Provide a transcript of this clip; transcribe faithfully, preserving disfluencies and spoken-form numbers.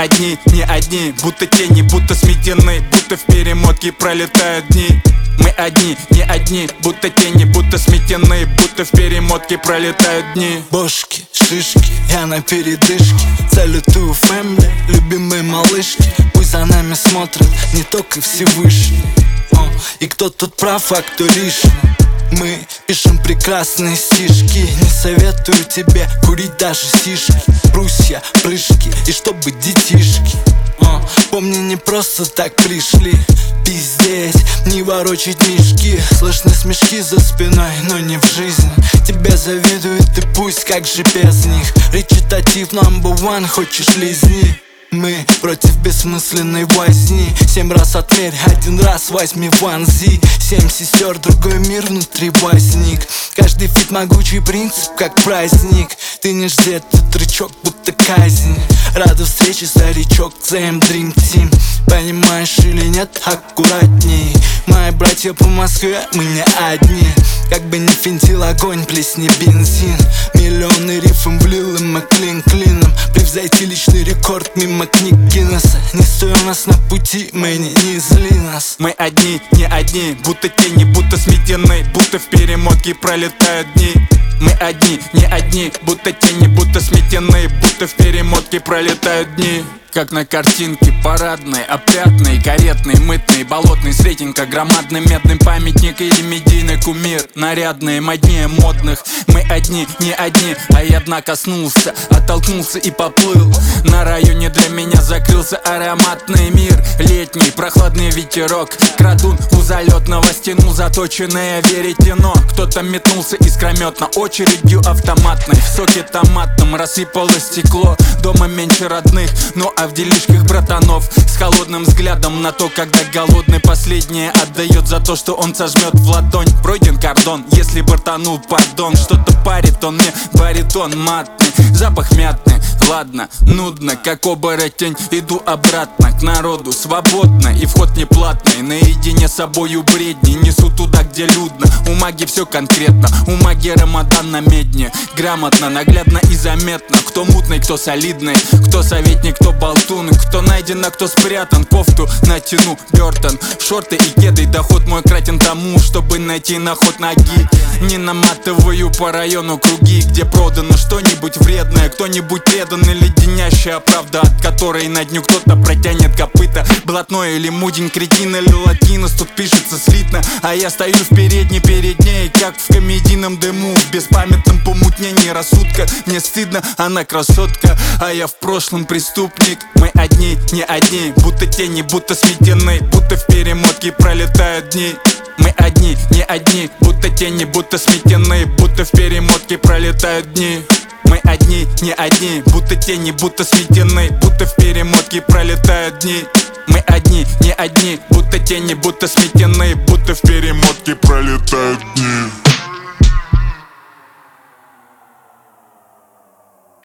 одни, не одни, будто тени, будто сметены, будто в перемотке пролетают дни. Мы одни, не одни, будто тени, будто сметены, будто в перемотке пролетают дни. Бошки, шишки, я на передышке. Салютую фэмили, любимые малышки. Пусть за нами смотрят не только Всевышний. О, и кто тут прав, а кто лишний. Мы пишем прекрасные стишки. Не советую тебе курить даже сишки. Брусья, прыжки и чтобы детишки. О, помни, не просто так пришли пиздеть, не ворочать мешки. Слышны смешки за спиной, но не в жизни. Тебе завидуют и пусть, как же без них. Речитатив number one, хочешь лизни. Мы против бессмысленной возни. Семь раз отмерь, один раз возьми ванзи. Семь сестер, другой мир внутри возник. Каждый фит могучий принцип, как праздник. Ты не жди этот рычаг, будто казнь. Рада встрече, старичок, Сэм Dream Team. Понимаешь или нет, аккуратней. Мои братья по Москве, мы не одни. Как бы ни финтил огонь, плесни бензин. Миллионы рифм влил, и мы клин клином. Превзойти личный рекорд мимо книг Гиннесса. Не стой у нас на пути, мы не, не зли нас. Мы одни, не одни, будто тени, будто сметены, будто в перемотке пролетают дни. Мы одни, не одни, будто тени, будто сметены, будто в перемотке пролетают дни. Как на картинке парадной, опрятной, каретной, мытной, болотной, средненько, громадный медный памятник или медийный кумир. Нарядные, моднее модных. Мы одни, не одни, а я дна коснулся, оттолкнулся и поплыл. На районе для меня закрылся ароматный мир. Летний, прохладный ветерок. Крадун у залетного стянул заточенное веретено. Кто-то метнулся искрометно, очередью автоматной. В соке томатном рассыпалось стекло. Дома меньше родных, но а в делишках братанов. С холодным взглядом на то, когда голодный последнее отдает за то, что он сожмет в ладонь. Пройден кордон, если бортанул, пардон. Что-то парит он мне, баритон матный. Запах мятный, ладно, нудно, как оборотень. Иду обратно к народу, свободно, и вход не платный. Наедине с собою бредни, несу туда, где людно. У маги все конкретно, у маги Рамадан на медне. Грамотно, наглядно и заметно. Кто мутный, кто солидный, кто советник, кто болтун. Кто найден, а кто спрятан. Кофту натяну, Бёртон, шорты и кеды. Доход мой кратен тому, чтобы найти на ход ноги. Не наматываю по району круги, где продано что-нибудь вредное. Кто-нибудь преданный, леденящая правда, от которой на дню кто-то протянет копыта. Блатной или мудень, кретин или латинос, тут пишется слитно. А я стою в передней перед ней, как в комедийном дыму, в беспамятном помутнении рассудка. Мне стыдно, она красотка, а я в прошлом преступник. Мы одни, не одни, будто тени, будто сметены, будто в перемотке пролетают дни. Мы одни, не одни, будто тени, будто сметены, будто в перемотке пролетают дни. Мы одни, не одни, будто тени, будто сметены, будто в перемотке пролетают дни. Мы одни, не одни, будто тени, будто сметены, будто в перемотке пролетают дни.